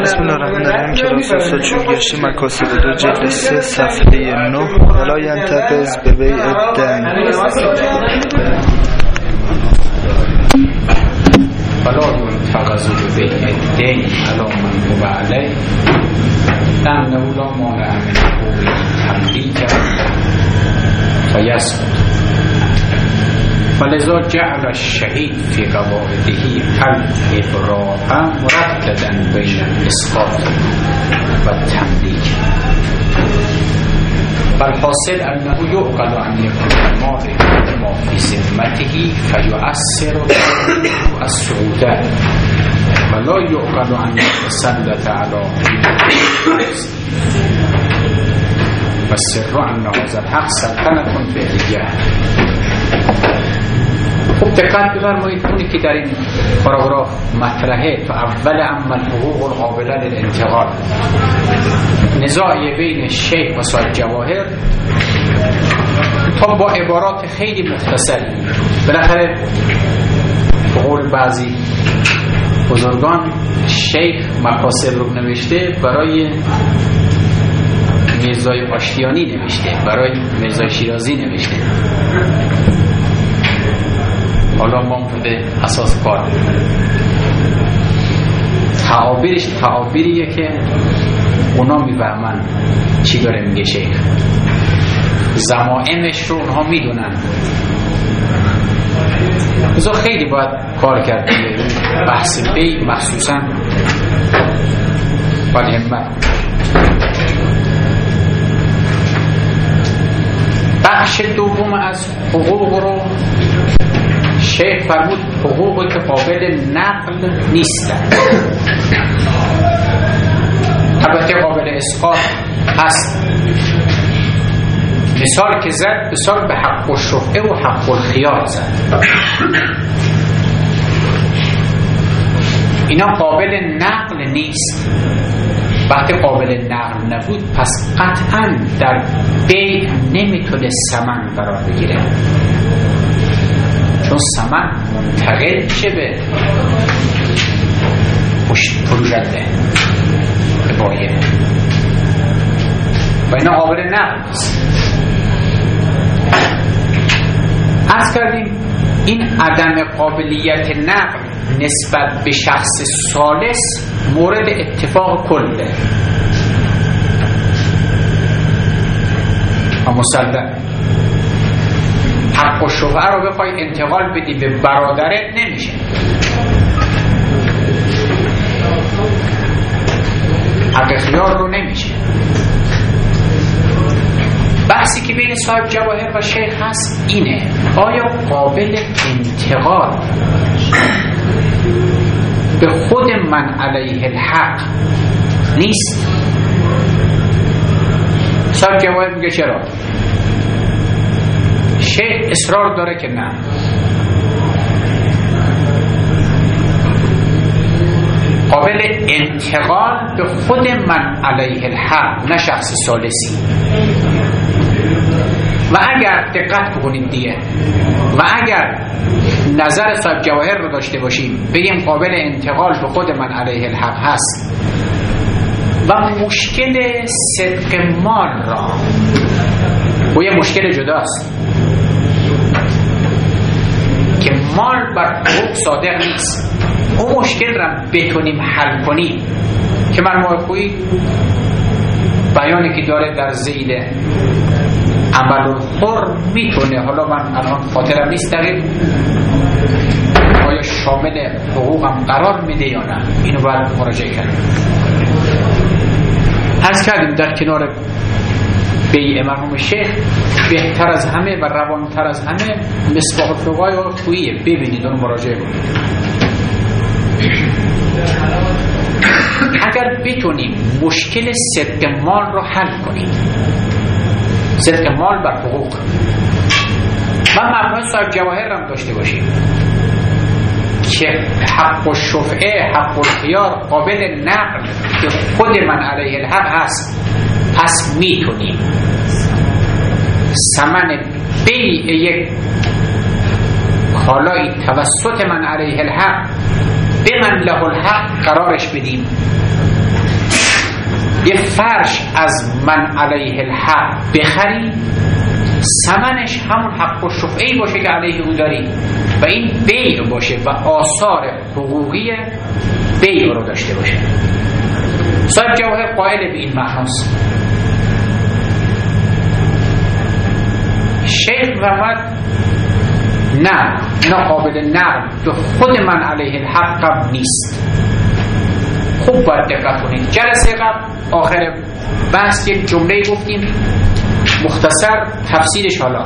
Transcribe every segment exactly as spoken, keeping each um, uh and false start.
بسم الله الرحمن الرحیم. کلاس استاد چونگشتی مکاسب دو جلد سه صفحه نه. ولا ینتقض به بیع الدین ولا ینتقض به بیع الدین علی من هو علیه لأنه لا مانع من حقوق تملیک فیسقط ولذا جعل الشهید فی قواعده الابراء مرددا بین الاسقاط و التملیک. فالحاصل انه يعقل ان يكون المال ما في ذمته فيؤثر السعود ولا يعقل ان يتسلط على والسر ان هذا الحق سلطنة فعلية. خوب دقت بفرمایید اونی که در این پاراگراف مطرحه تو اول اما الحقوق القابله للانتقال نزاعی بین شیخ و صاحب جواهر تا با عبارات خیلی مختصری بالاخره قول بعضی بزرگان شیخ مقاصد رو نوشته برای میرزای آشتیانی نوشته برای میرزای شیرازی نوشته. حالا ما بوده اساس کار تعابیرش تعابیریه که اونا میفهمن چی داره میگه شیخ، ضمائمش رو اونها میدونن. بذار خیلی باید کار کرد بحث بی مخصوصا باید همت. بخش دوم از حقوق رو شیخ فرمود حقوقی که قابل نقل نیستن، البته قابل اسقاط هست. مثال که زد مثال به حق الشفعه و حق الخیار زد. اینا قابل نقل نیست. وقتی قابل نقل نبود پس قطعا در بیع نمیتونه ثمن قرار بگیره، چون ثمن منتقل چه به پروژنده به بایه و اینا قابل نقل نیست. عرض کردیم این عدم قابلیت نقل نسبت به شخص ثالث مورد اتفاق کله و مسلم. حق و شفعه رو بخوای انتقال بدی به برادرت نمیشه. حق خیار رو نمیشه. بحثی که بین صاحب جواهر و شیخ هست اینه آیا قابل انتقال به خود من علیه الحق نیست؟ صاحب جواهر میگه چرا؟ شیخ اصرار داره که نه. قابل انتقال به خود من علیه الحق نه شخص ثالثی. و اگر دقت بکنید دیگه و اگر نظر صاحب جواهر رو داشته باشیم بگیم قابل انتقال به خود من علیه الحق هست و مشکل صدق مال را و یه مشکل جداست که مال بر حقوق صادق نیست، اون مشکل را بتونیم حل کنیم که مرموم خویی بیانی که داره در ذیل عمل الحر میتونه، حالا من الان خاطرم نیست دقیق آیا شامل حقوقم قرار میده یا نه، اینو باید مراجعه کنیم. عرض کردیم در کنار بیع مرحوم شیخ بهتر از همه و روانتر از همه مصباح الفقهای و خوییه. ببینید اون مراجعه کنید. اگر بتونیم مشکل صدق مال رو حل کنیم، صدق مال بر حقوق و مبنای صاحب جواهر هم داشته باشیم که حق و شفعه حق و خیار قابل نقل که خود من علیه الحق هست، پس میتونیم ثمن بیع یک کالای توسط من علیه الحق به من له الحق قرارش بدیم یه فرش از من علیه الحق بخری، ثمنش همون حق الشفعه‌ای باشه که علیه او داری و این بیع باشه و آثار حقوقی بیع رو داشته باشه. صاحب جواهر قائل به این معناست. شیخ فرمود نه، اینا قابل نقل به خود من علیه الحق نیست. خوب باید دقت کنید. جلسه قبل آخر بحث یک جمله گفتیم مختصر تفسیرش. حالا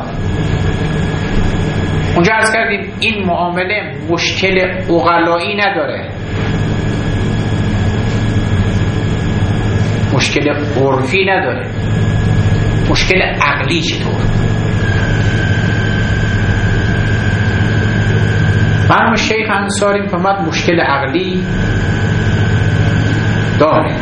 اونجا عرض کردیم این معامله مشکل عقلایی نداره، مشکل عرفی نداره، مشکل عقلی. چطور؟ مرحوم شیخ انصاری فرمود مشکل عقلی داره.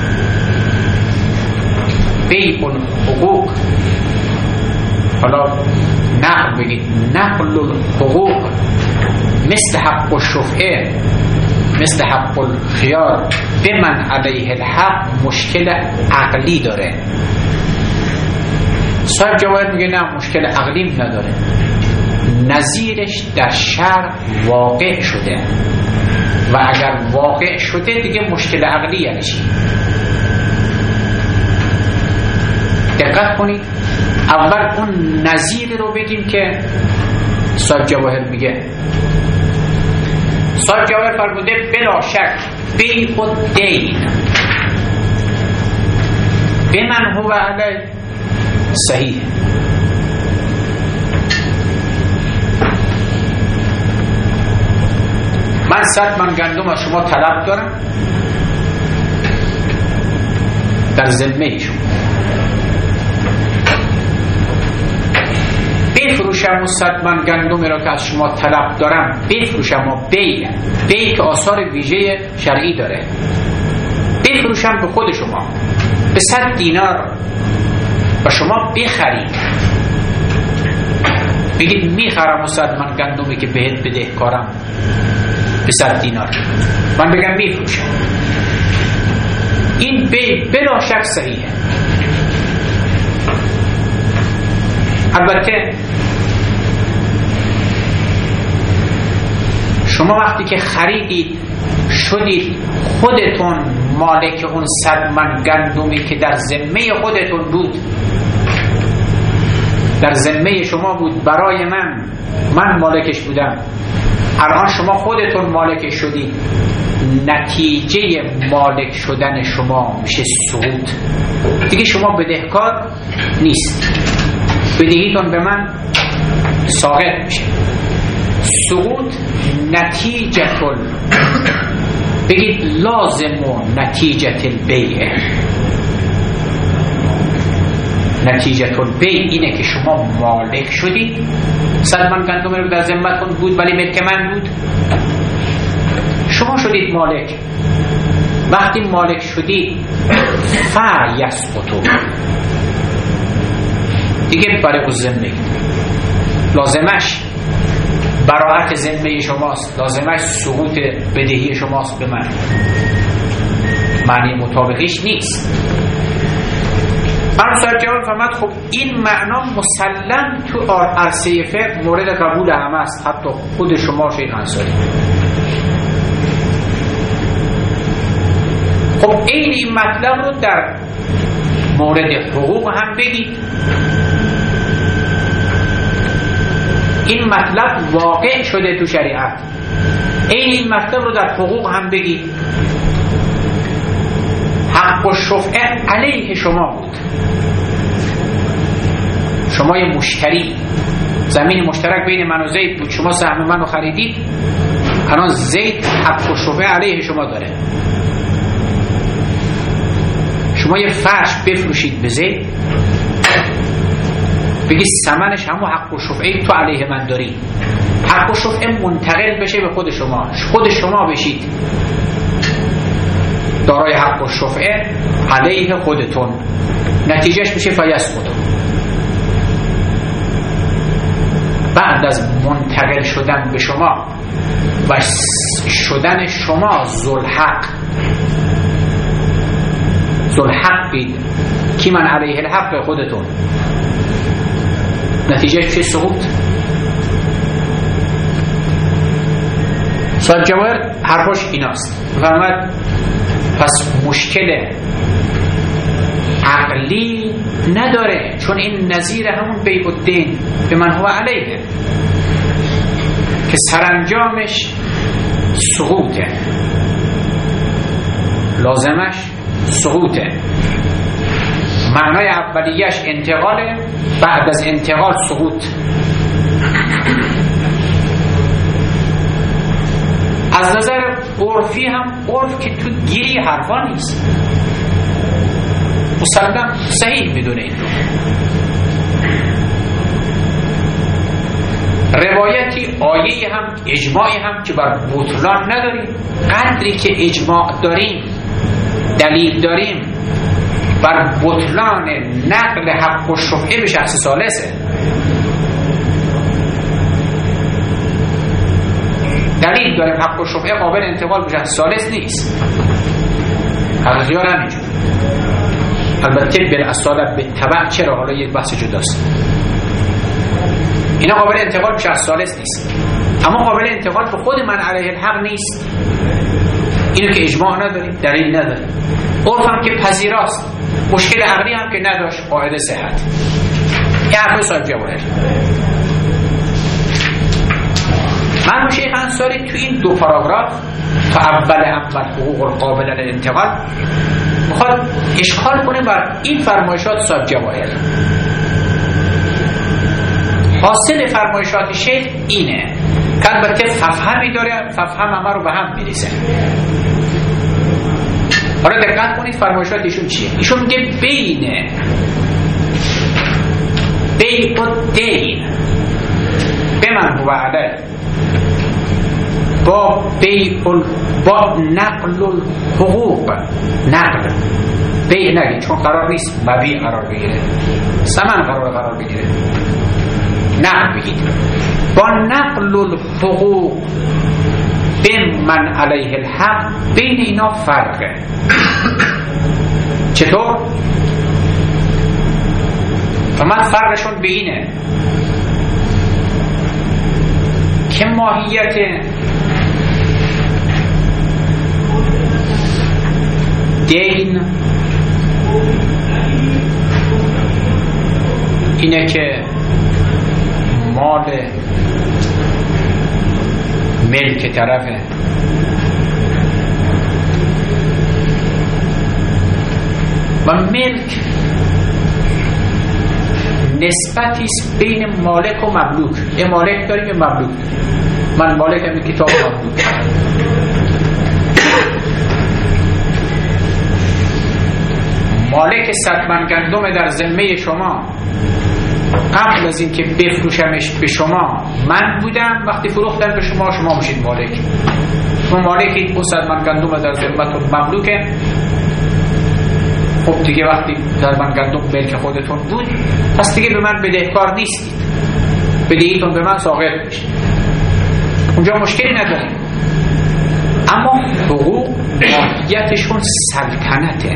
بیع الحقوق، حالا نقل بگید، نقل الحقوق مثل حق الشفعه، مثل حق الخیار به من علیه الحق مشکل عقلی داره. صاحب جواهر میگه نه، مشکل عقلی نداره، نظیرش در شرع واقع شده و اگر واقع شده دیگه مشکل عقلی یعنی چی؟ دقت کنید. اول اون نظیر رو بگیم که صاحب جواهر میگه. صاحب جواهر فرموده بلا شک بیع الدین بمن هو علیه صحیح. من صد من گندم از شما طلب دارم در ذمه شما، بفروشم و صد من گندمی را که از شما طلب دارم بفروشم و بیع بیع که آثار ویژه شرعی داره، بفروشم به خود شما به صد دینار و شما بخرید. بگید میخرم و صد من گندمی که بهت بدهکارم به صد دینار، من بگم میفروشم. این بیع بلا شک صحیحه. البته شما وقتی که خریدید شدید خودتون مالک اون صد من گندمی که در ذمه خودتون بود، در ذمه شما بود، برای من من مالکش بودم، الان شما خودتون مالک شدید. نتیجه مالک شدن شما میشه سقوط. دیگه شما بدهکار نیست، بدهیتون به من ساقط میشه. سقوط نتیجه کل بگید لازم و نتیجه البیع. نتیجه البیع اینه که شما مالک شدید. صد من گندم رو در ذمتون بود ولی ملک من بود، شما شدید مالک. وقتی مالک شدید فیسقطو دیگه برای ذمه لازمش براعت ذمه شماست، لازمش سقوط بدهی شماست به من. معنی مطابقیش نیست. من صاحب جواب فرمود خب این معنا مسلم تو عرصه فقه مورد قبول همه است، حتی خود شما شیخ انصاری. خب این این مطلب رو در مورد حقوق هم بگید. این مطلب واقع شده تو شریعت. این این مطلب رو در حقوق هم بگید. حق و شفعه علیه شما بود، شما یه مشتری، زمین مشترک بین من و زید بود، شما سهم منو خریدید، الان زید حق و شفعه علیه شما داره. شما یه فرش بفروشید به زید، بگید ثمنش همون حق و شفعه تو علیه من داری، حق و شفعه منتقل بشه به خود شما، خود شما بشید دارای حق و شفعه علیه خودتون، نتیجهش میشه فیسقطو. بعد از منتقل شدن به شما و شدن شما ذوالحق، ذوالحقید، کی من علیه الحق خودتون. نتیجه چه؟ سقوط. صاحب جواهر حرفش ایناست، فرمود پس مشکل عقلی نداره، چون این نظیر همون بیع الدین به من هو علیه که سرانجامش سقوطه، لازمش سقوطه. معنای اولیش انتقاله، بعد از انتقال سقوط. از نظر عرفی هم، عرف که تو گیری حرفا نیست، مسلم صحیح میدونه این رو. روایتی، آیه هم، اجماعی هم که بر بطلان نداریم. قدری که اجماع داریم، دلیل داریم بر بطلان نقل حق و شفعه به شخص ثالثه. دلیل داریم حق و شفعه قابل انتقال به شخص ثالث نیست. حقیقیار همینجور. البته بالاصالت به تبع چرا، حالا یک بحث جداست. اینا قابل انتقال به شخص ثالث نیست، اما قابل انتقال به خود من علیه الحق نیست. اینو که اجماع نداریم، دلیل نداریم. عرف هم که پذیراست، مشکل عقلی هم که نداشت، قاعده صحت. این حرف صاحب جواهر. من شیخ انصاری تو این دو پاراگراف تا اول اول حقوق قابل للانتقال میخواد اشکال کنه بر این فرمایشات صاحب جواهر. حاصل فرمایشات شیخ اینه که البته ففهمی داره، ففهم همه رو به هم میریزه. حالا دقت کنید فرمایشات ایشون چیه. ایشون میگه بین بیع الدین به من هو علیه با بیع با نقل الحقوق، نقل بیع نگید چون قرار نیست مبیع قرار بگیره، ثمن قرار قرار بگیره، نقل بگید. با نقل الحقوق به من علیه الحق، بین اینا فرقه. چطور؟ فمن فرقشون به اینه که ماهیت دین اینه که مال ملک طرفه، و ملک نسبتی است بین مالک و مملوک. یه مالک داریم یه مملوک داریم. من مالک هم کتاب مملوک. مالک صد من گندم در ذمه شما، قبل از این که بفروشمش به شما من بودم، وقتی فروختم به شما شما میشید مالک. شما مالکید، اون صد من گندم در ذمتون مملوکه. خب دیگه وقتی در من گندم ملک خودتون بود، پس دیگه به من بدهکار نیستید، بدهیتون به من ساقط میشه، اونجا مشکلی نداریم. اما حقوق ماهیتشون سلطنته.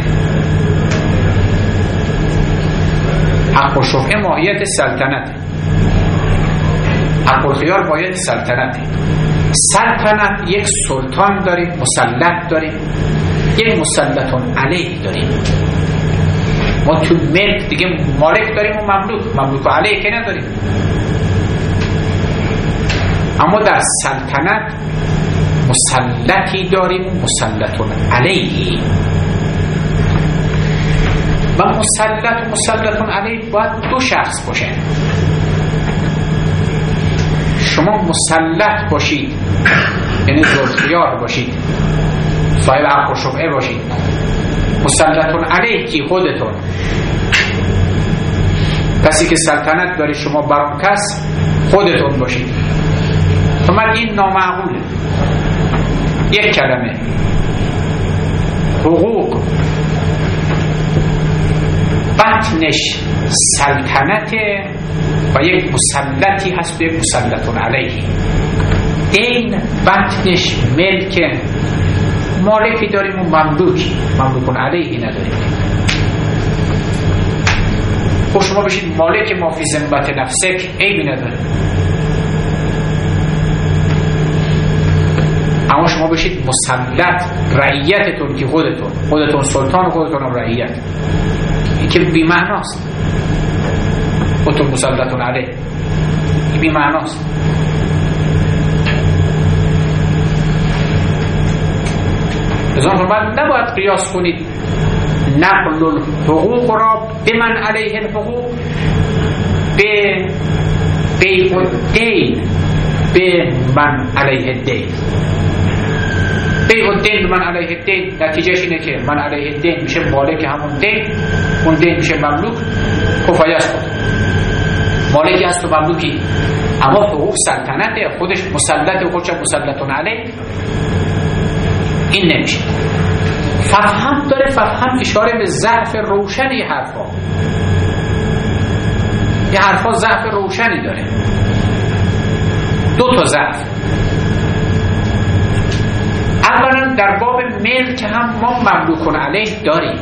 حق و شفعه ماهیت سلطنته، حق و خیار ماهیت سلطنته. سلطنت یک سلطان داریم، مسلط داریم، یک مسلطون علیه داریم. ما تو ملک دیگه مالک داریم و مملوک، مملوک و علیه که نداریم. اما در سلطنت مسلطی داریم و مسلطون علیه. و مسلط و مسلطون علیه باید دو شخص باشه. شما مسلط باشید یعنی ذوالخیار باشید، صاحب حق و شفعه باشید. مسلطون علیه کی؟ خودتون. کسی که سلطنت داری شما بر اون کس خودتون باشید. من این نامعقوله. یک کلمه حقوق بطنش سلطنته و یک مسلطی هست و یک مسلطون علیه. دین بطنش ملک، مالکی داریم و مملوکی، مملوکون علیهی نداریم. خب شما بشید مالک ما فی ذمت نفسک، عیبی نداره. اما شما بشید مسلط، رعیتتون که خودتون خودتون سلطان و خودتون هم رعیت، این که بی معناست. خودتون مسلطون علیه، این بی معناست. ازان فرمود نباید قیاس کنید نقل الحقوق را به من علیه الحقوق به بیع الدین به من علیه الدین. بیع الدین به من علیه الدین نتیجهش اینه که من علیه الدین میشه مالک همون دین، اون دین میشه مملوک. کفایه است خود مالکی هست و مملوکی، اما حقوق سلطنته، خودش مسلط و خودش مسلطون علیه، این نمیشه. ففهم داره، ففهم اشاره به ضعف روشنی حرفا. یه حرفا ضعف روشنی داره، دو تا ضعف. اولا در باب ملک هم ما مملوکون علیه داریم،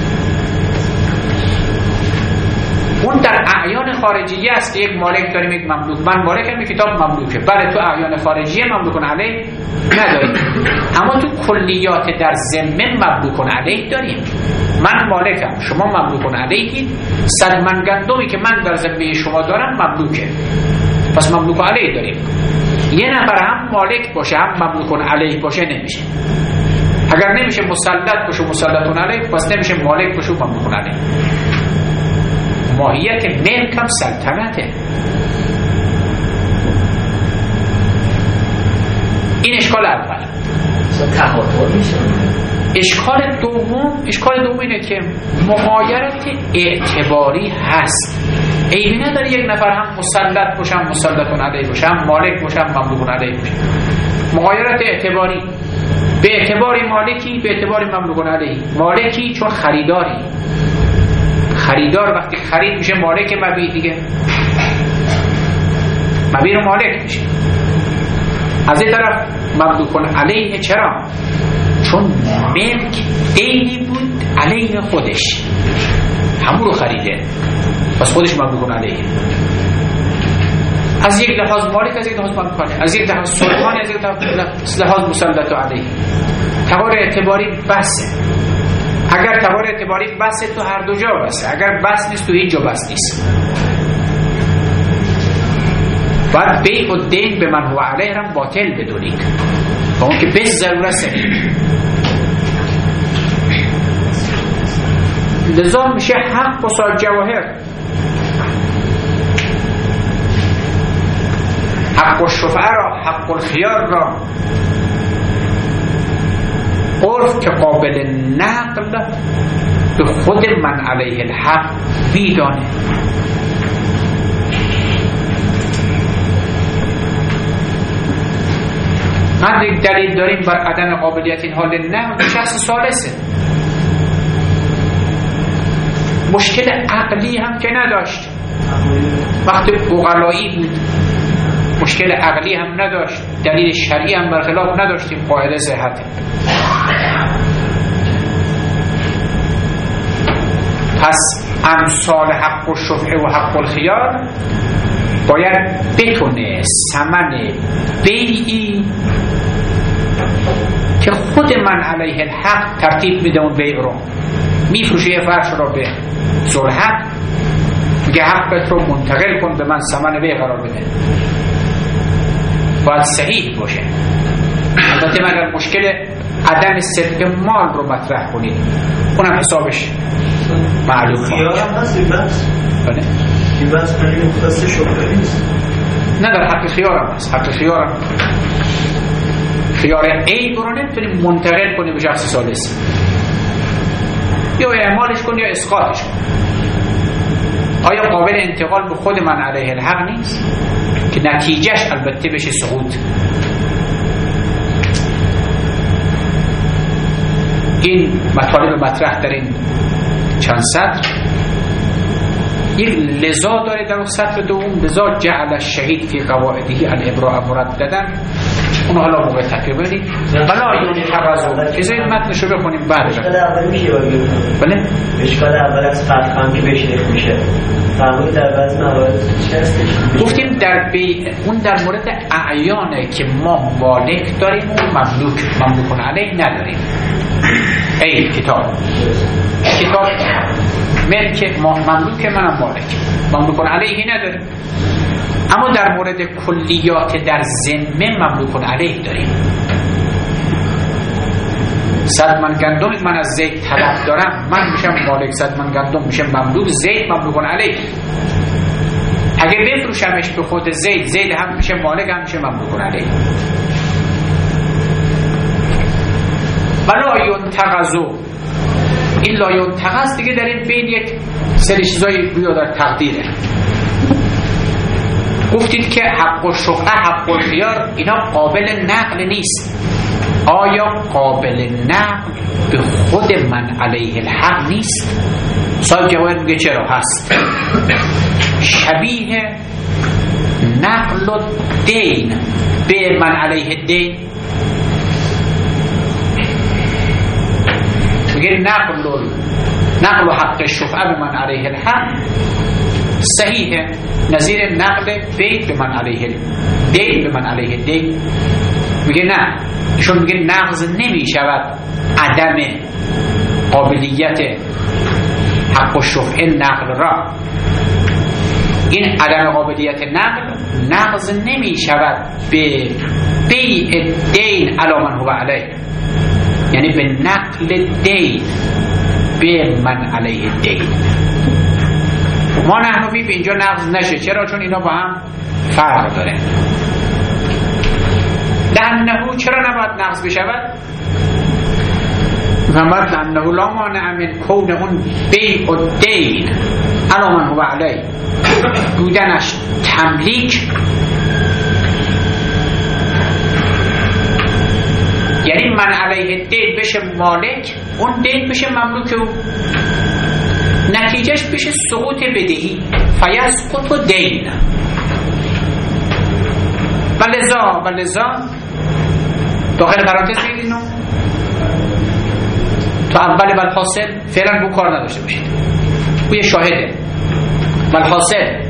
اون در اعیان خارجیه است که یک مالک داریم یک مملوک. من مالکم، یک کتاب مملوکه. بله تو اعیان خارجیه مملوکون علیه نداریم، اما تو کلیات در ذمه مملوکون علیه داریم. من مالکم، شما مملوکون علیهید. صد من گندمی که من در ذمه شما دارم مملوکه، پس مملوک علیه داریم. یه نفر هم مالک باشه هم مملوکون علیه باشه نمیشه. اگر نمیشه مسلط باشه مسلطون علیه، پس نمیشه مالک باشه مملوکون علیه. ماهیت ملک هم سلطنته. این اشکال اول. تهاتر میشه. اشکال دوم، اشکال دوم اینه که مغایرت اعتباری هست. عیبی نداره یک نفر هم مسلط باشه هم مسلطون علیه باشه، هم مالک باشه هم مملوکون علیه باشه. مغایرت اعتباری به اعتباری مالکی، به اعتباری مملوکون علیه. مالکی چون خریداری، خریدار وقتی خرید میشه مالک مبیع دیگه، مبیع رو مالک میشه. از این طرف مملوکون علیه چرا؟ چون ملک دینی بود علیه خودش، همون رو خریده، پس خودش مملوکون علیه. از یک لحاظ مالک، از یک لحاظ مملوک علیه، از یک لحاظ سلطان، از یک لحاظ مسلط علیه. تبار اعتباری بسه. اگر تبار اعتباری بسه تو هر دو جا بسه، اگر بس نیست تو هیچ جا بس نیست. باید بیع و دین به من هو علیه هم باطل بدونید، با اون که بس ضرورت سنید. لذا میشه حق و صاحب جواهر. حق و شفعه را، حق و خیار را، عرف که قابل نقل به خود من علیه الحق بیدانه. من یک دلیل داریم بر عدم قابلیت این حال نقل، شخص ثالثه. مشکل عقلی هم که نداشت، وقتی عقلایی بود مشکل عقلی هم نداشت، دلیل شرعی هم برخلاف نداشتیم، قاعده صحته. پس امثال حق و شفعه و حق الخیار باید بتونه ثمن بیعی که خود من علیه الحق ترتیب میده اون بیع رو، میفروشه یه فرش رو به ذوالحق، میگه حقت رو منتقل کن به من، ثمن بیع قرار بده، باید صحیح باشه. البته مگر مشکل عدم صدق مال رو مطرح کنید، اونم حسابش معلوم خیار هم هست این بحث؟ بله این بحث خیلی مختص شبه نیست. نه در حق خیار هم هست. حق خیار هم خیار عیب رو نمیتونیم منتقل کنیم به شخص ثالث، یا اعمالش کن یا اسقاطش کن. آیا قابل انتقال به خود من علیه الحق نیست که نتیجهش البته بشه سقوط؟ این مطالب مطرح در این چند سطر یک لذا داره در اون سطر دوم، لذا جعل الشهید فی قواعده الابراء مرددن. اونو حالا موقع تکیه برید بلا یونی تقضو چیزایی متنشو بخونیم بعد اشکال اول میشه باید بله؟ اشکال اول از فتحان که بشریخ میشه فرمود در بعض موارد چه هستش؟ گفتیم در بی... اون در مورد اعیانه که ما مالک داریم و مملوک مملوکون علیه نداریم. ای کتاب کتاب ملک ما مملوک منم مالک مملوکون علیه نداریم، اما در مورد کلیات در ذمه مملوکون علیه داریم. صد من گندم من از زید طلب دارم، من میشم مالک، صد من گندم میشم مملوک، زید مملوکون علیه. اگه بفروشمش به خود زید، زید هم میشه مالک هم میشه مملوکون علیه. ولا ینتقضوا، این لا ینتقض دیگه در این بین یک سری چیزایی بیا در تقدیره. گفتید که حق و شفعه حق و خیار اینا قابل نقل نیست. آیا قابل نقل به خود من علیه الحق نیست؟ صاحب جواهر میگه چرا هست. شبیه نقل و دین به من علیه دین، میگه نقل و نقل و حق شفعه به من علیه الحق صحیحه، نظیر نقل بید به من علیه دین به من علیه دین. میگه نه، ایشون میگه نقض نمی شود عدم قابلیت حق و شفعه نقل را. این عدم قابلیت نقل نقض نمی شود به بیع دین علی من هو علیه، یعنی به نقل دین به من علیه دین. ما نحنفی به اینجا نقض نشه. چرا؟ چون اینا با هم فرق داره. لأنه چرا نباید نقض بشود؟ فهمت لأنه لا مانع من کون اون بیع و دین علی من هو علیه، بودنش تملیک، یعنی من علیه دین بشه مالک، اون دین بشه مملوک او، نتیجهش بشه سقوط بدهی، فیسقط و دین. ولذا ولذا داخل پرانتز بگید اینو تو اول والحاصل فعلا بو کار نداشته باشید، بو یه شاهده. والحاصل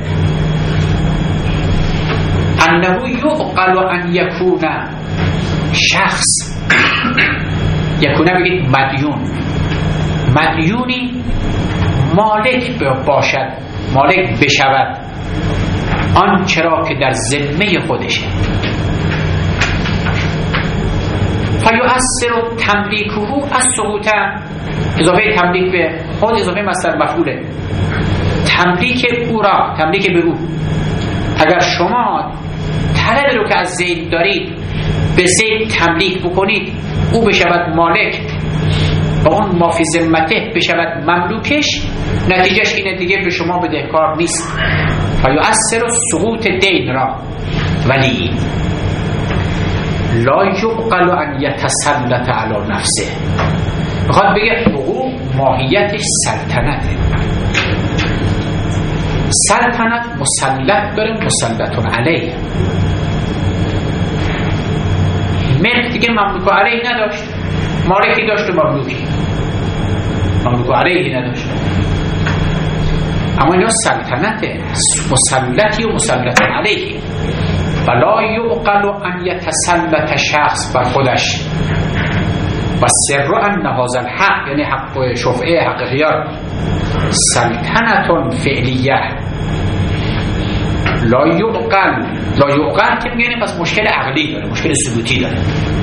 انه یعقل ان یکون شخص، یکونه بگید مدیون، مدیونی مالک باشد، مالک بشود آن چرا که در ذمه خودشه. فیؤثر تملیکه از سقوط، اضافه تملیک به خود اضافه مصدر مفعوله، تملیک او را، تملیک به او. اگر شما طلب رو که از زید دارید به زید تملیک بکنید، او بشود مالک و اون ما فی ذمته بشود مملوکش، نتیجهش اینه دیگه به شما بدهکار نیست. فیؤثر سقوط دین را، ولی لا یعقل ان یتسلط علی نفسه. میخواد بگه حقوق ماهیتش سلطنته، سلطنت مسلط داره، مسلطون علیه. ملک دیگه مملوک علیه نداشت، مالکی داشت و مملوکی، مملوک علیه نداشت. اما اینا سلطنته، مسلطی و مسلطون علیه. ولا یعقل ان یتسلط شخص بر خودش و سر ان هذا الحق، یعنی حق شفعه حق خیار، سلطنتون فعلیه. لا یعقل، لا یعقل که میگه پس مشکل عقلی داره، مشکل ثبوتی داره.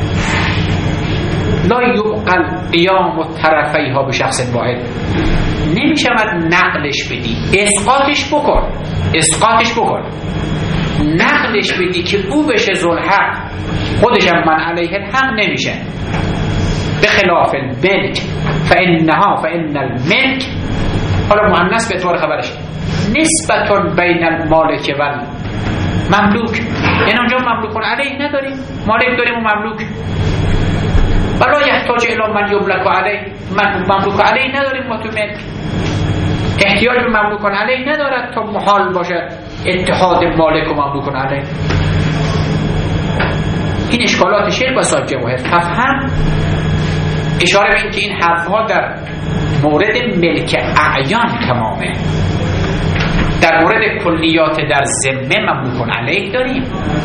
لا یعقل قیام الطرفی ها به شخص واحد، نمیشود نقلش بدی، اسقاطش بکن، اسقاطش بکن، نقلش بدی که او بشه ذوالحق، خودش هم من علیه الحق نمیشه. به خلاف الملک فانها فان الملک، حالا مؤنث به اعتبار خبرش، نسبتون بین المالک و مملوک، یعنی اونجا مملوکون علیه نداریم، مالک داریم و مملوک. ولا یحتاج الی من یملک علیه، من مملوک علیه نداریم ما تو ملک، احتیاج به مملوکون علیه ندارد تا محال باشد اتحاد مالک و مملوکون علیه. این اشکالات شیخ و صاحب جواهر تفهم اشاره به این که این حرفها در مورد ملک اعیان تمامه. در مورد کلیات در ذمه مملوکون علیه داریم.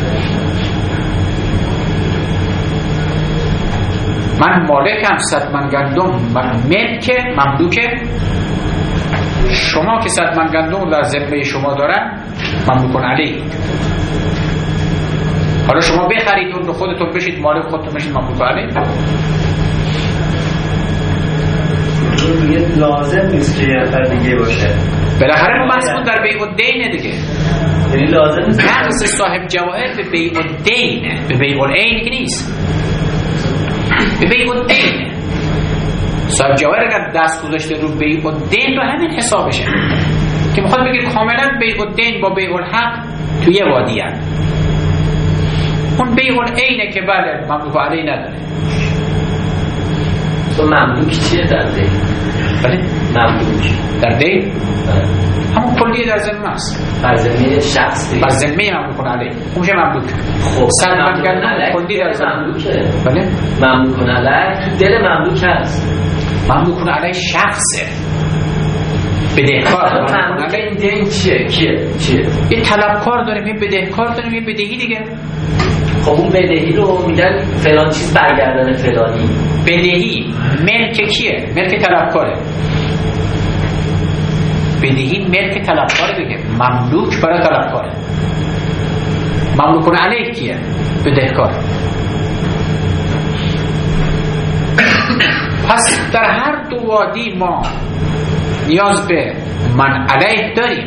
من مالکم، صد من گندم ملک مملوکه، شما که صد من گندم در ذمه شما دارن مملوکون علیه. حالا شما بخرید اون رو خودتون بشید مالک خودتون بشید مملوک علیه. لازم نیست که یه نفر دیگه باشه. بالاخره ما بحث کن در بیع الدین دیگه. یعنی لازم نیست نقص صاحب جواهر به بیع الدین، به بیع العین که نیست، به بیع الدین. صاحب جواهر اگر دست گذاشته رو بیع الدین رو همین حسابشه که میخواد بگه کاملا بیع الدین با بیع الحق توی یه وادی هست. اون بیع العینه که بله مملوک علیه نداره. تو مملوک چیه در دی؟ بله؟ مملوک در دی؟ همون کلیه در ذمه است. بر ذمه شخص دی؟ بر ذمه مملوکون علیه. اون چه مملوک؟ خب صد من گندم کلی در ذمه مملوکه. بله؟ مملوکون علیه تو دل مملوک هست. مملوکون علیه شخصه. بدهکار. مملوک این دین چیه؟ کیه؟ چیه؟ یه طلبکار داریم، یه بدهکار داریم، یه بدهی دیگه. خب اون بدهی رو میگن فلان چیز برگردن فلانی. بدهی ملک کیه؟ ملک طلبکاره. بدهی ملک طلبکاره دیگه، مملوک برای طلبکاره. مملوکون علیه کیه؟ بدهکار. پس در هر دو وادی ما نیاز به من علیه داریم.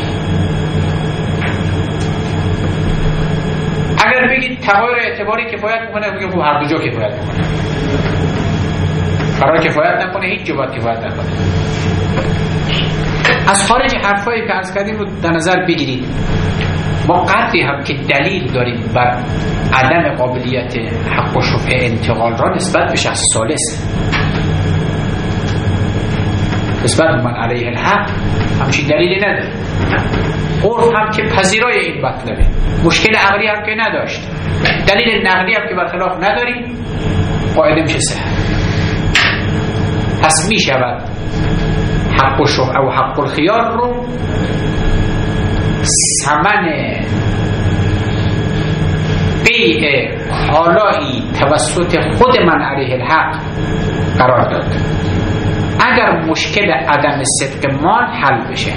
اگر بگید تغییر اعتباری کفایت میکنه، بگید خب هر دو جا کفایت میکنه. برای کفایت نکنه هیچ جا باید کفایت نکنه. از خارج حرفایی که عرض کردیم رو در نظر بگیرید. ما قدری هم که دلیل داریم بر عدم قابلیت حق و شفع انتقال را نسبت به شخص ثالث، نسبت به من علیه الحق همچین دلیلی نداره. عرف هم که پذیرای این مطلبه، مشکل عقلی هم که نداشت، دلیل نقلی هم که برخلاف نداریم، قاعده میشه صحت. پس میشود حق و شفع و حق الخیار رو ثمن بیع کالایی توسط خود من علیه الحق قرار داد اگر مشکل عدم صدق مال حل بشه.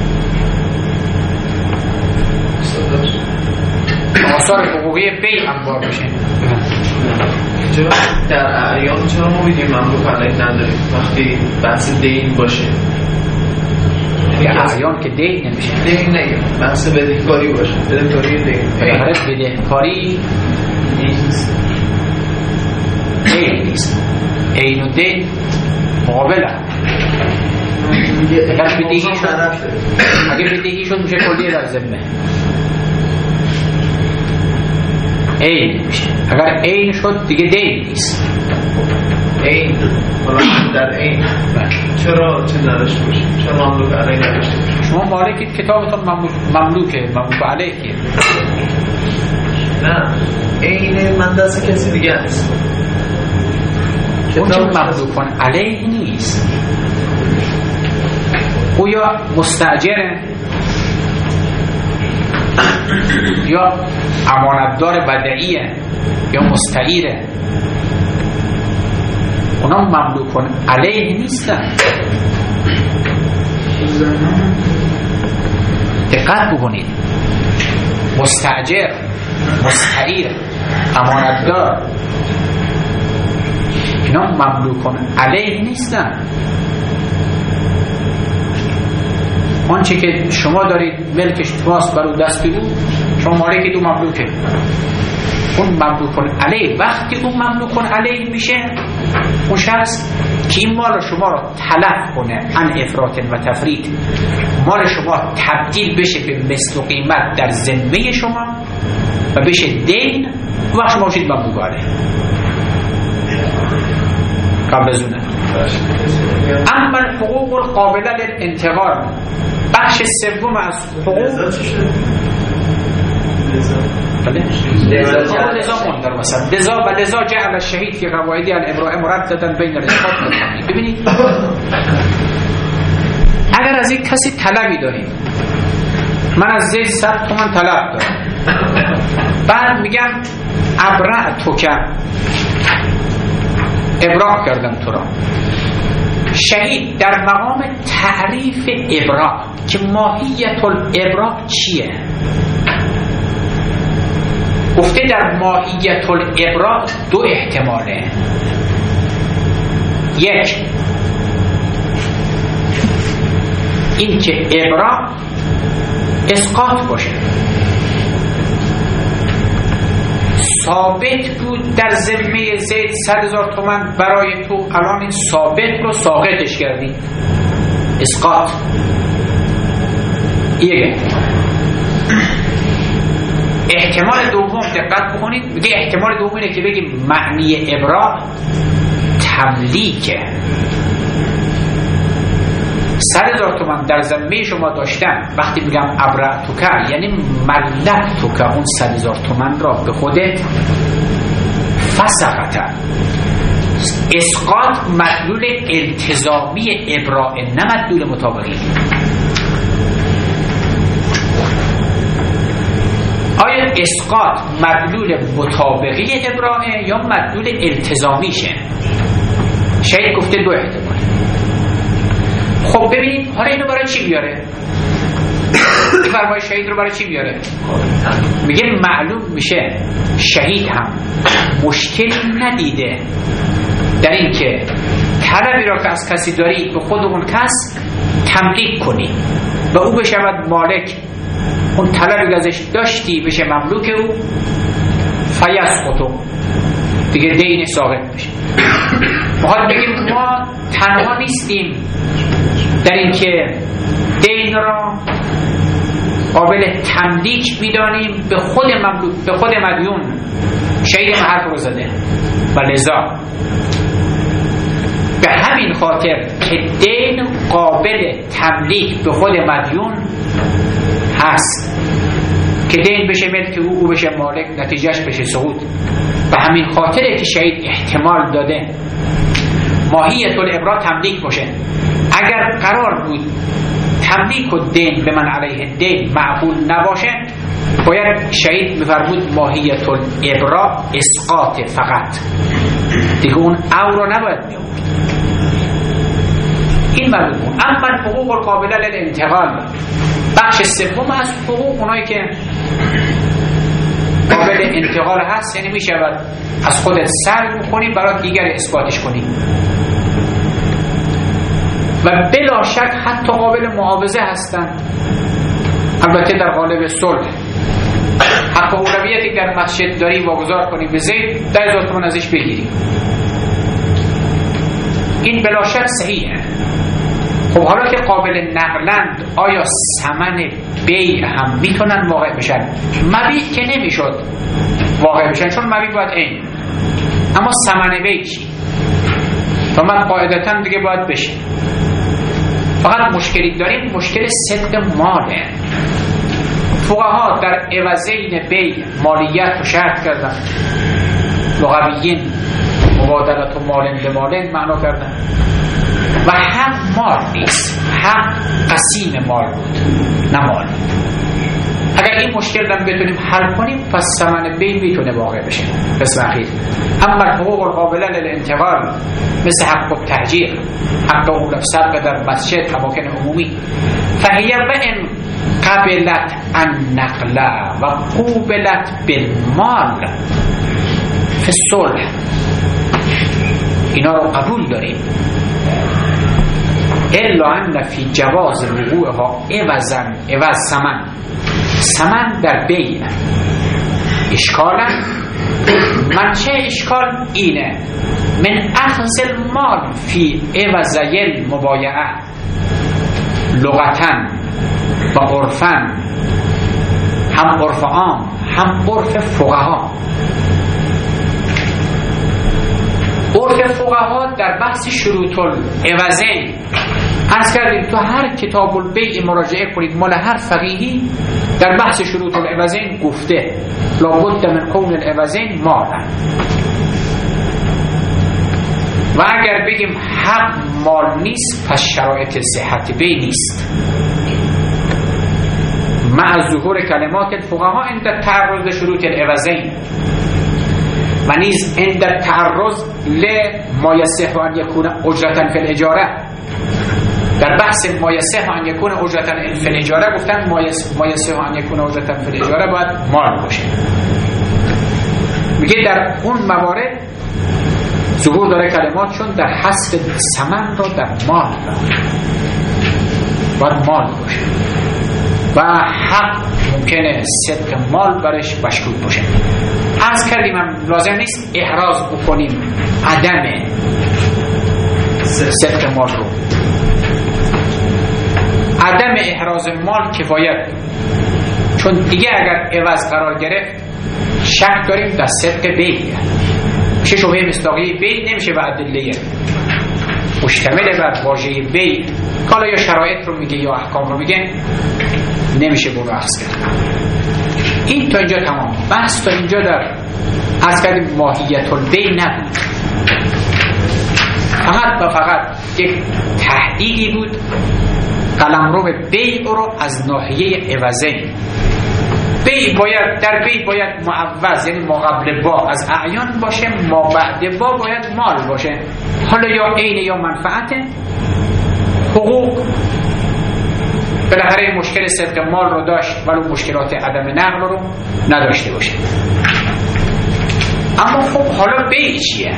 آثار حقوقی بیع انبار بشه. چرا در اعیان چرا ما میگیم مملوک علیه نداریم وقتی بحث دین باشه؟ اعیان که دین نمیشه. دین نگیم، بحث بدهکاری باشه. بدهکاری دین. بالاخره بدهکاری دین نیست. عین و دین مقابل هم. اگر بدهی شد اگر بدهی شد میشه کلیه در ذمه. عین میشه. اگر عین شد دیگه دین نیست. عین حالا در عین چرا چه نداشته باشیم؟ چرا مملوک علیه نداشته باشیم؟ شما مالکید کتابتون مملوکه، مملوک علیه کیه؟ نه عین من دست کسی دیگه است. اون که مملوکون علیه نیست، او یا مستاجره یا امانتدار ودعیه یا مستعیره. اونا مملوکون علیه نیستن. دقت بکنید، مستاجر، مستعیر، امانتدار اینا مملوکون علیه نیستن. آنچه که شما دارید ملکش تواست برو دست او، شما مالکی دو مملوکه. اون مملوکون علیه وقتی اون مملوکون علیه میشه اون شخص که این مال شما رو تلف کنه عن افراط و تفرید، مال شما تبدیل بشه به مثل و قیمت در ذمه شما و بشه دین، وقت شما بشید مملوک علیه قبل از اونه. اما حقوق القابله للانتقال، بخش سوم از حقوق بله لذا مندر مثلا لذا و لذا جعل الشهید فی قواعد الابراء مرددا بین الاسقاط و التملیک. ببینید اگر از یک کسی طلبی داریم، من از زید صد تومن طلب دارم، بعد میگم ابرع تو که ابراء کردم تو را، شهید در مقام تعریف ابراء که ماهیت الابراء چیه؟ گفته در ماهیت الابراء دو احتماله. یک، این که ابراء اسقاط باشه، ثابت بود در ذمه زید صد هزار تومن برای تو، الان این ثابت رو ساقطش کردی، اسقاط. یک احتمال دوم دقت بکنید، میگه احتمال دوم اینه که بگیم معنی ابراء تملیکه. صد هزار تومن در ذمه شما داشتم، وقتی میگم ابرأتک یعنی ملکتک اون صد هزار تومن را به خودت، فسقط. اسقاط مدلول التزامی ابراء، نه مدلول مطابقی. آیا اسقاط مدلول مطابقی ابراء یا مدلول التزامیشه؟ شاید گفته دو احتمال. خب ببینید حالا اینو برای چی بیاره؟ فرمای شهید رو برای چی بیاره؟ میگه معلوم میشه شهید هم مشکلی ندیده در این که طلبی را که از کسی داری به خود اون کس تملیک کنی و او بشود مالک، اون طلبی که ازش داشتی بشه مملوک او، فیسقطو، دیگه دین ساقط میشه. باید بگیم ما تنها نیستیم در این که دین را قابل تملیک میدانیم به خود مملوک، به خود مدیون. شهید ما حرف رو زده و لذا به همین خاطر که دین قابل تملیک به خود مدیون هست که دین بشه ملک او، او بشه مالک، نتیجهش بشه سقوط. به همین خاطره که شهید احتمال داده ماهیت الابراء تملیک باشه. اگر قرار بود تملیک و دین به من علیه دین معقول نباشه، باید شهید بفرمود ماهیت الابراء اسقاط فقط، دیگه اون او رو نباید می آورد. این معلومه. اما حقوق القابله للانتقال، بخش سوم از حقوق اونایی که قابل انتقال هست، یعنی می شود از خودت سلب کنی برای دیگر اثباتش کنی و بلا شک حتی قابل معاوضه هستن، البته در قالب صلح. حق اولویتی در مسجد داری واگذار کنی به زید، ده هزار تومان ازش بگیری، این بلا شک صحیحه. خب حالا که قابل نقلند، آیا ثمن بیع هم میتونن واقع بشن؟ مبیع که نمیشد واقع بشن چون مبیع باید عین، اما ثمن بیع چی؟ و من قاعدتا دیگه باید بشه. فقط مشکلی داریم، مشکل صدق ماله. فقها در عوضین بیع مالیت رو شرط کردن، لغویین مبادلت و مالن به مالن معنا کردن و حق مال نیست، حق قسیم مال بود نه مال. اگر این مشکل رو بتونیم حل کنیم، پس ثمن بیع میتونه واقع بشه. قسم اخیر، اما حقوق القابله للانتقال مثل حق التهجیر، حق اولو سبق در مسجد، اماکن عمومی، فهیه و ان قبلت النقل و قوبلت بالمال فی الصلح، اینا رو قبول داریم. الا ان فی جواز وقوعها عوضن، عوض ثمن، ثمن در بیع اشکالا. منشه اشکال اینه من اخذ المال فی عوضی المبایعه لغتن و عرفن، هم عرف عام هم عرف فقها. عرف فقها در بحث شروط العوضین عرض کردیم تو هر کتاب البیع مراجعه کنید مال هر فقیهی در بحث شروط العوضین گفته لابد من کون العوضین مالا، و اگر بگیم حق مال نیست پس شرایط صحت بیع نیست. مع ظهور کلمات الفقهاء عند تعرض شروط العوضین و نیز عند تعرض لما یصح ان یکون اجرة فی الاجاره. در بحث ما یصح ان یکون اجرة فی الاجاره گفتن ما یصح ان یکون اجرة فی الاجاره باید مال باشه. میگه در اون موارد ظهور داره کلمات چون در حسب ثمن را در مال را باید مال باشه و حق ممکنه صدق مال برش مشکوک باشه. عرض کردیم هم لازم نیست احراز بکنیم عدم صدق مال رو. عدم احراز مال کفایت، چون دیگه اگر عوض قرار گرفت شک داریم در صدق بیع میشه. شبهه مصداقی بیع نمیشه به ادله مشتمل بر واژه بیع، حالا یا شرایط رو میگه یا احکام رو میگه، نمیشه برو بحث کرد. این تا اینجا تمام. بحث تا اینجا در از کردیم ماهیت البیع نبود، فقط و فقط یک تحقیقی بود قلمرو بیع رو از ناحیه عوضین. بیع باید در بیع باید معوض یعنی ما قبل با از اعیان باشه، ما بعد با باید مال باشه. حالا یا عین یا منفعت. حقوق بالاخره مشکل صدق مال رو داشت ولو مشکلات عدم نقل رو نداشته باشه. اما خب حالا بیع چیه؟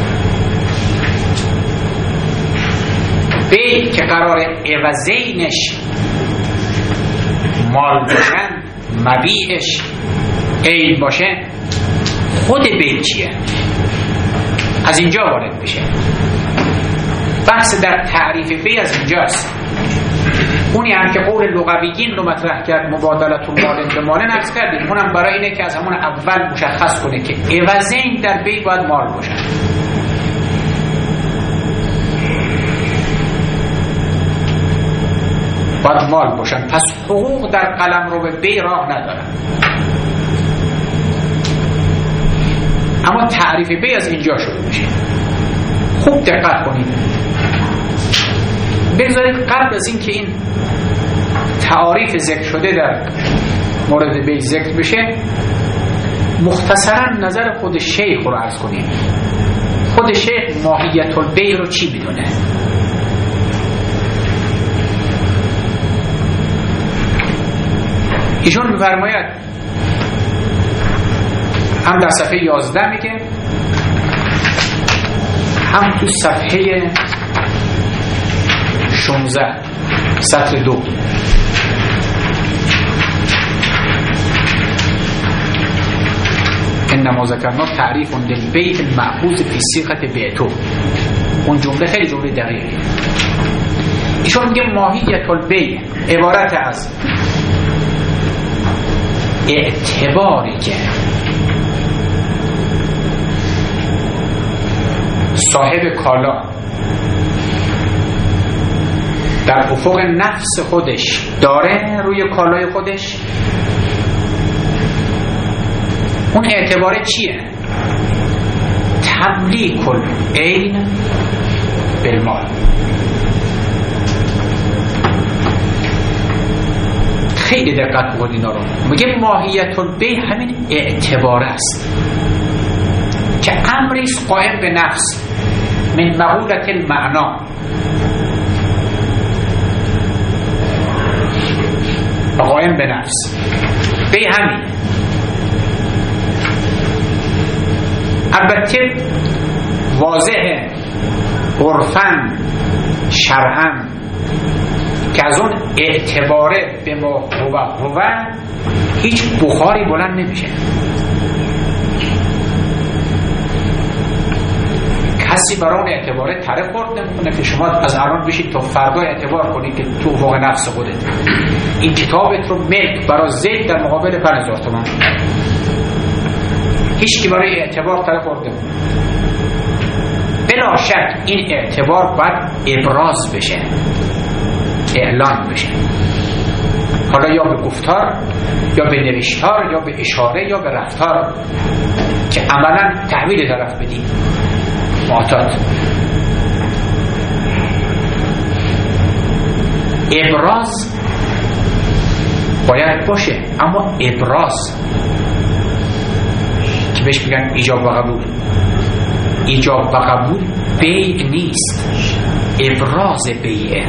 بیع که قرار عوضینش مال باشن، مبیعش عین باشه، خود بیع چیه؟ از اینجا وارد میشه. بحث در تعریف بیع از اینجاست. اونی هم که قول لغویین رو مطرح کرد مبادلت مال به مال نقص کردیم، اونم برای اینه که از همون اول مشخص کنه که عوضین در بیع باید مال باشن. باید مال باشن، پس حقوق در قلم رو به بیع راه ندارن. اما تعریف بیع از اینجا شروع میشه. خوب دقت کنید. بگذارید قبل از این که این تعاریف ذکر شده در مورد بیع ذکر بشه مختصرا نظر خود شیخ رو عرض کنیم. خود شیخ ماهیت البیع رو چی میدونه؟ ایشون میفرماید هم در صفحه یازده میگه هم تو صفحه شانزده سطر دو انما ذکرنا تعریف للبیع المأخوذ فی صیغه بعتو. اون جمله خیلی جمله دقیقه. ایشون میگه ماهیت البیع عبارت از اعتباری که صاحب کالا در افق نفس خودش داره روی کالای خودش. اون اعتبار چیه؟ تملیک العین بالمال. خیلی دقت کنید اینا رو. میگه ماهیت البیع همین اعتبار است که امری است قائم به نفس من مقولت المعنا، قائم به نفس. بیع همین. البته واضحه عرفاً شرعاً که از اون اعتباره به ما هو هو هیچ بخاری بلند نمیشه. کسی برای اون اعتباره تره خورد نمیکنه که شما از الان بشید تا فردا اعتبار کنید که تو افق نفس خودت این کتابت رو ملک برای زید در مقابل پنج هزار تومان. هیچ کی برای اعتبار تره خورد نمیکنه. بلا شک این اعتبار باید ابراز بشه. اعلان بشه، حالا یا به گفتار یا به نوشتار یا به اشاره یا به رفتار که عملا تحویل طرف بدیم معتاد. ابراز باید باشه، اما ابراز که بهش میگن ایجاب و قبول، ایجاب و قبول بیع نیست، ابراز بیعه،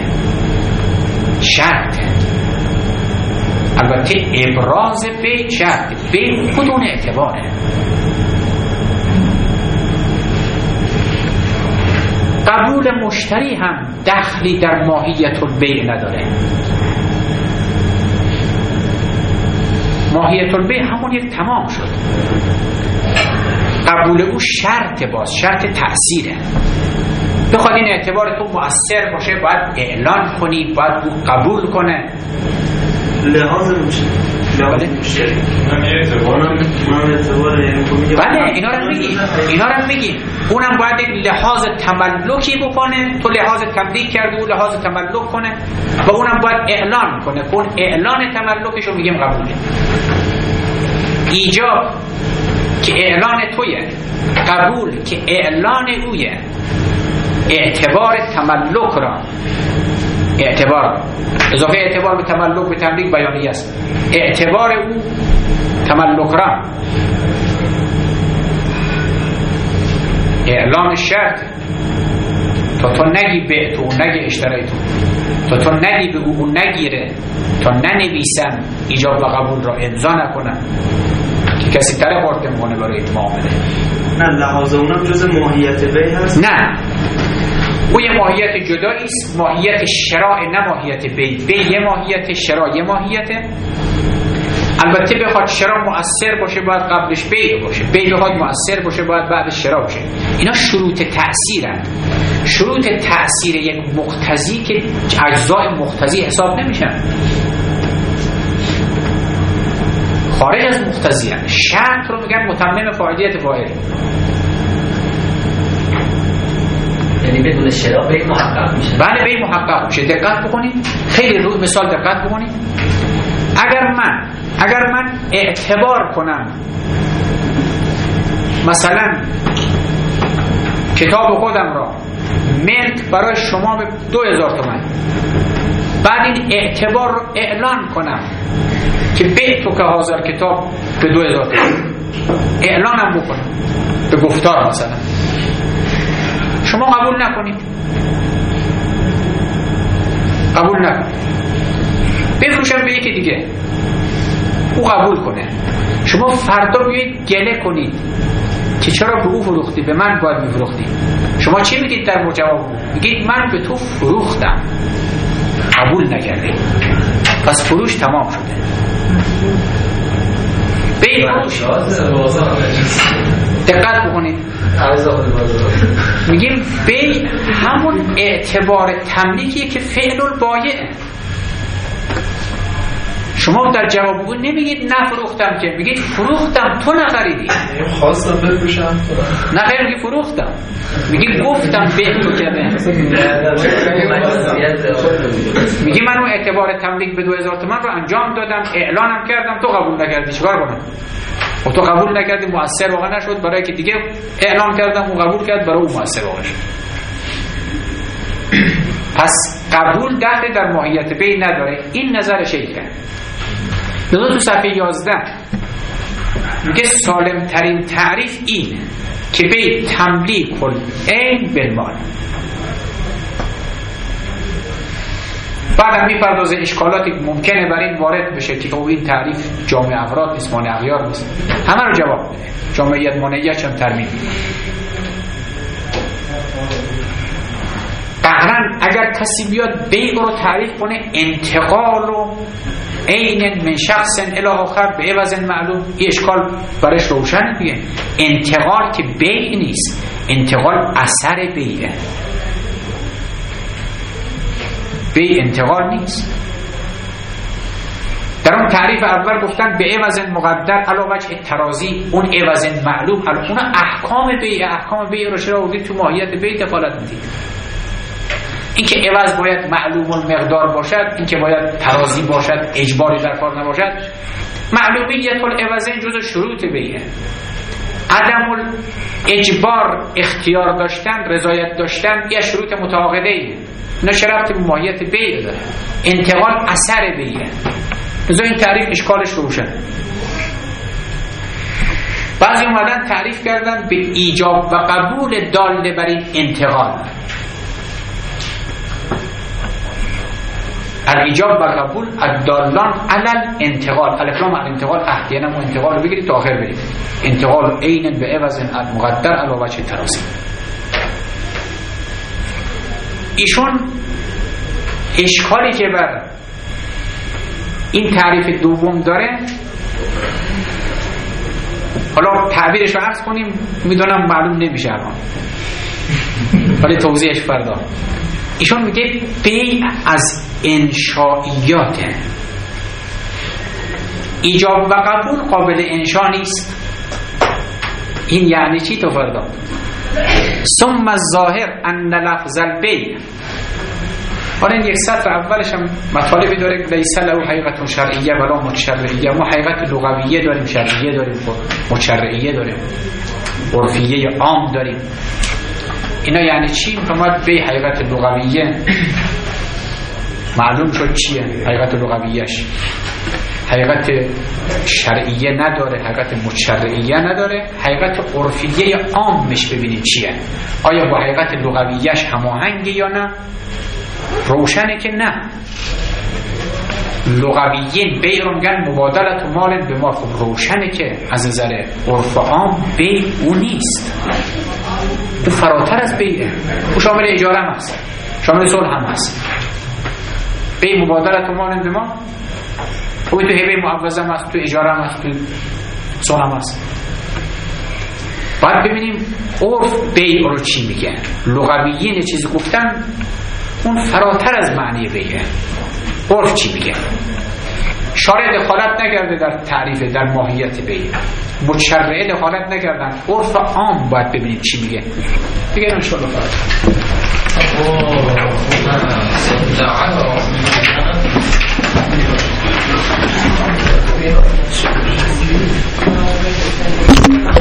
شرط. البته ابراز بیع شرط، بیع بدون اعتباره. قبول مشتری هم دخلی در ماهیت البیع نداره. ماهیت البیع همون یک تمام شد. قبول او شرط باز، شرط تأثیره. بخواد این اعتبار تو مؤثر باشه باید اعلان کنی، باید او قبول کنه. لحاظ مشتری بله اینا رو میگی، اینا رو میگی. اونم باید یک لحاظ تملکی بکنه، تو لحاظ تملیک کردی او لحاظ تملک کنه و اونم باید اعلان کنه. کن اعلان تملکش رو میگیم قبوله. ایجاب که اعلان تویه، قبول که اعلان اویه. اعتبار تملک را، اعتبار اضافه اعتبار به تملک به تملیک بیانیه است. اعتبار او تملک را، اعلان شرط تا تو نگی به تو نگی اشترای تو، تا تو ندی به او نگیره، تا ننویسن ایجاب و قبول را امضا نکنن که کسی تره خورده میکنه برای معامله. نه لحاظ اونم جز ماهیت بیع هست. نه او یه ماهیت جدایی است، ماهیت شراء نه ماهیت بیع. بیع یه ماهیت، شراء یه ماهیته. البته بخواد شراء مؤثر باشه باید قبلش بیع باشه، بیع بخواد مؤثر باشه باید بعدش شراء باشه. اینا شروط تأثیرن. شروط تأثیر یک مقتضی که اجزای مقتضی حساب نمیشن، خارج از مقتضی هن. شرط رو میگن متمم فاعلیت فاعل، یعنی بدون شراء بیع محقق میشه. بله بیع محقق میشه. دقت بکنید، خیلی روی مثال دقت بکنید. اگر من اگر من اعتبار کنم مثلا کتاب خودم را ملک برای شما به دو هزار تومان، بعد این اعتبار رو اعلان کنم که به تو که حاضر کتاب به دو هزار تومان، اعلانم بکنم به گفتار مثلا، شما قبول نکنید، قبول نکنید، بفروشم به یکی دیگه او قبول کنه، شما فردا بیایید گله کنید که چرا به او فروختی، به من باید میفروختی. شما چی میگید در مجاب؟ میگید من به تو فروختم، قبول نکردی، پس فروش تمام شده. بیع دقت بکنید، میگیم بیع همون اعتبار تملیکیه که فعل البایع. شما در جواب اون نمیگید نفروختم، که میگید فروختم تو نخریدی. خواستم بفروشم نه خیر، میگی فروختم، میگی گفتم به تو که میگی من اون اعتبار تملیک به دو هزار تومان رو انجام دادم، اعلانم کردم، تو قبول نکردی، چیکار کنم؟ و تو قبول نکردی، مؤثر واقع نشد، برای که دیگه اعلان کردم اون قبول کرد، برای اون مؤثر واقع شد. پس قبول دخل در ماهیت بیع نداره. این نظر شیخه. لذا تو صفحه یازده میگه سالم ترین تعریف این که بیع تملیک العین بالمال. بعدم میپردازه اشکالاتی ممکنه برای این وارد بشه که او این تعریف جامع افراد نیست، مانع اغیار نیست، همه رو جواب میده. جامعیت مانعیت هم ترمیم. قهرن اگر کسی بیاد بیع رو تعریف کنه انتقال و عین من شخص الی آخر به عوض معلوم، این اشکال برش روشنه دیگه. انتقال که بیع نیست، انتقال اثر بیعه. بیع انتقال نیست. در اون تعریف اول گفتن به عوض مقدر علی وجه ترازی، اون عوض معلوم، اون احکام بیع. احکام بیع رو چرا آوردید تو ماهیت بیع دخالت میدید؟ اینکه عوض باید معلوم المقدار باشد، اینکه باید ترازی باشد، اجباری در کار نباشد. معلومیت العوضین جزء شروط بیعه. عدم اجبار اختیار داشتن، رضایت داشتن یه شروط متعاقده ایه. اینا چه ربطی به ماهیت بیع داره؟ انتقال اثر بیعه. لذا این تعریف اشکالش روشن. بعضی اومدن تعریف کردن به ایجاب و قبول داله بر این انتقال. الایجاب و قبول الدالان علل انتقال. الافلام الانتقال احیانا و انتقال رو بگیرید تا آخر برید. انتقال عین به عوض المقدر علی وجه تراضی. ایشون اشکالی که بر این تعریف دوم داره، حالا تعبیرش رو عرض کنیم، میدونم معلوم نمیشه الان ولی توضیحش فردا. ایشون میگه بیع از انشائیاته، ایجاب و قبول قابل انشا نیست. این یعنی چی تو فردا؟ ثم الظاهر ان لفظ البیع، حالا این یک سطر اولش هم مطالبی داره که لیس له حقیقت شرعیه ولا متشرعیه. ما حقیقت لغویه داریم، شرعیه داریم، متشرعیه داریم، عرفیه عام داریم. اینا یعنی چی؟ میفهمد به حقیقت لغویه معلوم شد چیه حقیقت لغویش. حقیقت شرعیه نداره، حقیقت متشرعیه نداره، حقیقت عرفیه عامش ببینیم چیه. آیا با حقیقت لغویش هماهنگه یا نه؟ روشنه که نه. لغویین بیع رو میگن مبادلت و مال به مال. خب روشنه که از نظر عرف عام بیع او نیست، او فراتر از بیعه، او شامل اجاره هم هست، شامل صلح هم هست. بیع مبادلت و مال به مال، خب تو هبه معوضه هم هست، تو اجاره هم هست، تو صلح هم هست. باید ببینیم عرف بیع رو چی میگه. لغویین چیزی گفتن اون فراتر از معنی بیعه. عرف چی میگه؟ شارع دخالت نکرده در تعریف، در ماهیت بیع. متشرعه دخالت نکردن، عرف عام باید ببینیم چی میگه. دیگه انشاءالله فراتر